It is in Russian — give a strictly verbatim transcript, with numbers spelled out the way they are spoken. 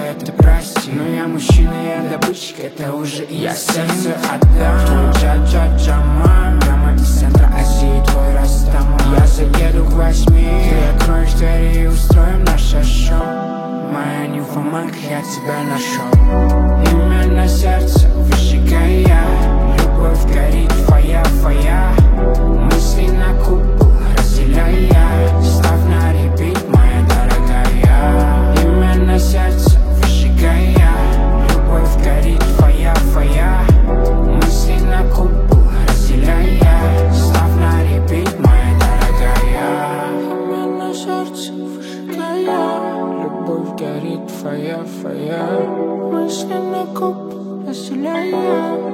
это прости. Но я мужчина, я добытчик, это уже и я сердце отдам. Твой джа-джа-джаман, прямо из центра Азии, твой Растаман. Я заеду к восьми, ты откроешь двери и устроим наше шоу. Моя нимфоманка, я тебя нашел. Имя на сердце, выжигая я. Любовь горит, фая, фая. Мысли на купол, разделяя. Ставь на репит, моя дорогая. Имя на сердце, выжигая я. Любовь горит, фая, фая. Мысли на купол, разделяя. Ставь на репит, моя дорогая. Имя на сердце, выжигая. Любовь горит, фая, фая. Мысли на купол, разделяя.